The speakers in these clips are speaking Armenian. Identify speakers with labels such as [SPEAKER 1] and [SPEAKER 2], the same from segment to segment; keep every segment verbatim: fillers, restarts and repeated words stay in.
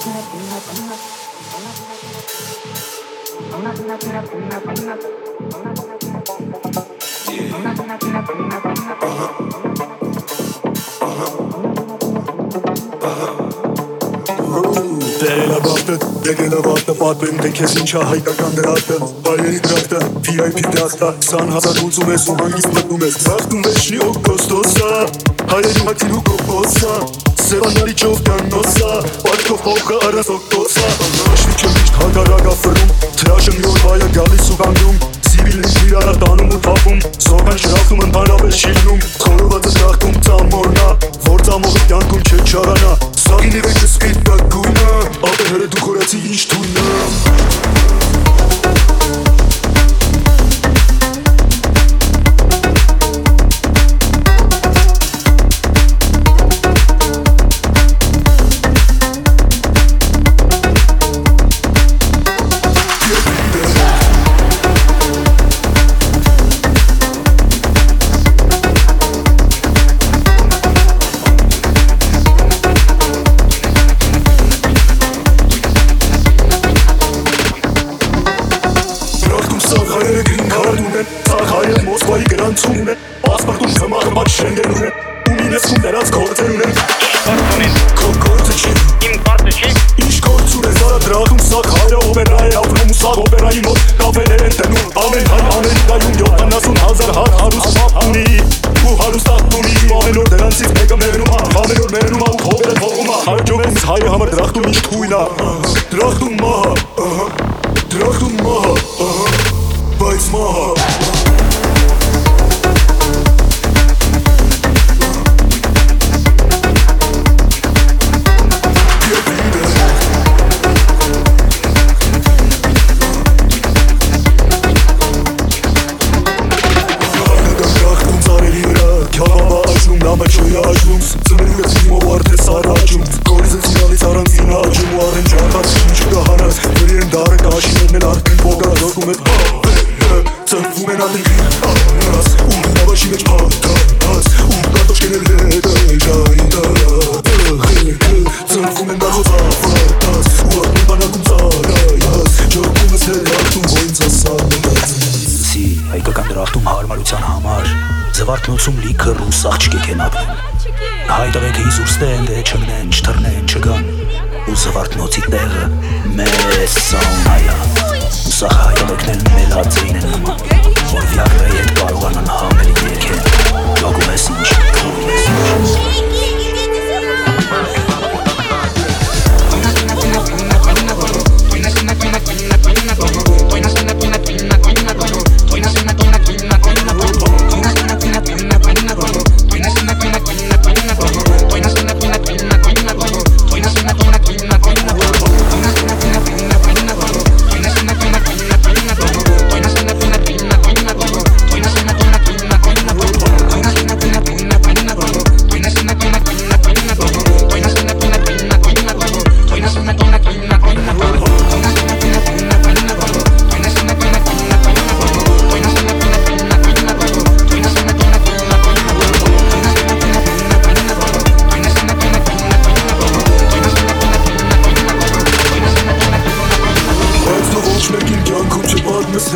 [SPEAKER 1] Դեգենավատը պատվեմ թե քեզ ինչա հայկական դրատը Բայերի դրախտը, վի այ պի դրախտը քսան հազար ուծում ես ու հանգիստ մտնում ես Ձախտում վերջնի օգոստոսա, հայերի մակին ու կոպոսա Սևանարի ճով կանոսա, պարկով պողը առած օգտոսա Աշվիչը միշտ հագարագա ֆրում, թրաշը մի օր բայը գալիս ու կանգում Սիվիլին իրարա տանում ու թապում, սողան շրախում ընդանրապես շիլնում Խորովածը դրախտում ծամորնա, որ ծամողը կյանքում չէ չարանա Սաղինի վեճը սկիտ գույնը, ապերհերը դու խորացի ինչ թույնը Պասպարտում խմախմաչ շենգեր ունեն ու մինեսքում դերած գործեր ունեն Քո գործը չի, իմ պարտը չի Ինչ գործ ունես արա դրախում սաղ հայրը օպերա է ապրում ու սաղ օպերայի մոտ կավեներ են տնում Ամեն հայ Ամերիկայում յոթանասուն հազար հատ հարուստ պապ ունի ու հարուստատ ունի Ամեն օր դրանցից մեկը մերնում ա, ամեն օր մերնում ա ու հովերը թողում ա Հաջողումս հայը համար դրախտում ինչ թույն ա Դրախտում մահը, դրախտում մահը, բայց մահը Ծնելուես իմով արդես առաջում Գորիզը ծիրալից առանցին աճում ու առեն ճանթած ինչ կհանաս Վերի են դարը կաշիներն են արդեն բոգա Դոքում էտ պապերը ծնվում են ալինքին անաս Ու նավաշի մեջ պատաս ու կարտոշկեն էլ հետը ժայնտը Խելքը ծնվում են դարոց ավարտաս ու արդեն բանակում ծարայաս Ջոքում ես հետ հաղթում ոինց ասանաս
[SPEAKER 2] Սի հայկական դրախտում հարմարության համար Զվարթնոցում լիքը ռուս աղջկեք են ապրում Հայ տղեքը իզուր ստեն դե չգնեն, չթռնեն, չգան Ու զվարթնոցի տեղը մեզ սաունայա Ու սաղ հայ տղեկն էլ մելաձեին են նման Որ վյագրայի հետ կարողանան համելի եկեն Լոգում ես ինչ, քվում ես ինչ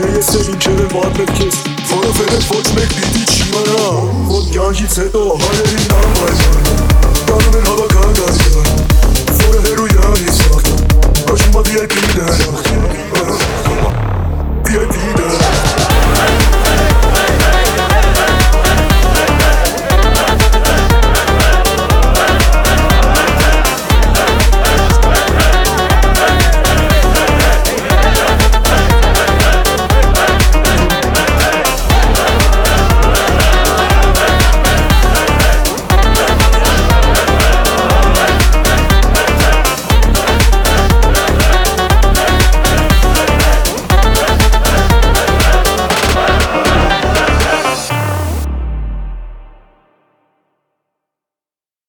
[SPEAKER 1] Որովհետև ոչ մեկ պիտի չի մնա Որ կյանքից հետո հայեր